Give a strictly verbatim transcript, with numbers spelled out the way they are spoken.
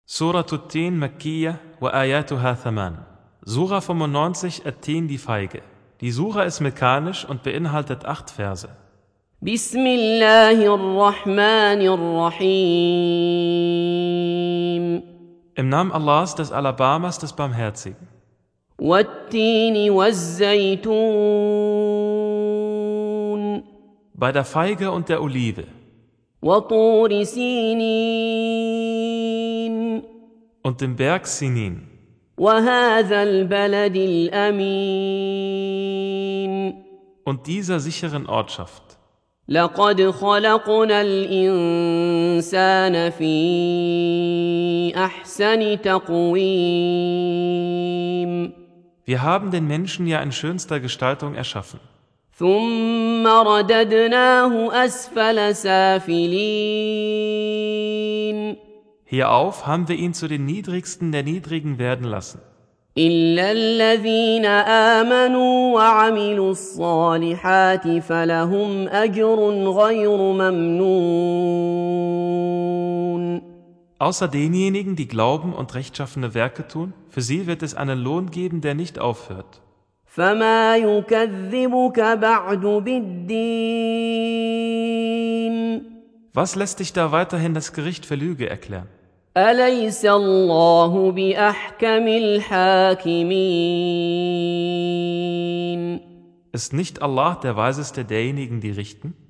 Surah At-Tin Makkiyah wa ayatuha thaman. Sura fünfundneunzig At-Tin, die Feige. Die Sura ist mekanisch und beinhaltet acht Verse. Bismillahirrahmanirrahim. Im Namen Allahs, des Alabamas, des Barmherzigen. Wat-Tini waz-Zaytun. Bei der Feige und der Olive. Wa-Turi Sinin. Und dem Berg Sinin. وهذا البلد الأمين. Und dieser sicheren Ortschaft. لقد خلقنا الإنسان في أحسن تقويم. Wir haben den Menschen ja in schönster Gestaltung erschaffen. ثم رددناه أسفل سافلين. Hierauf haben wir ihn zu den Niedrigsten der Niedrigen werden lassen. إلا الذين آمنوا وعملوا الصالحات فلهم أجر غير ممنون. Außer denjenigen, die glauben und rechtschaffene Werke tun, für sie wird es einen Lohn geben, der nicht aufhört. فما يكذبك بعد بالدين. Was lässt dich da weiterhin das Gericht für Lüge erklären? أليس الله بأحكم الحاكمين. Ist nicht Allah der Weiseste derjenigen, die richten?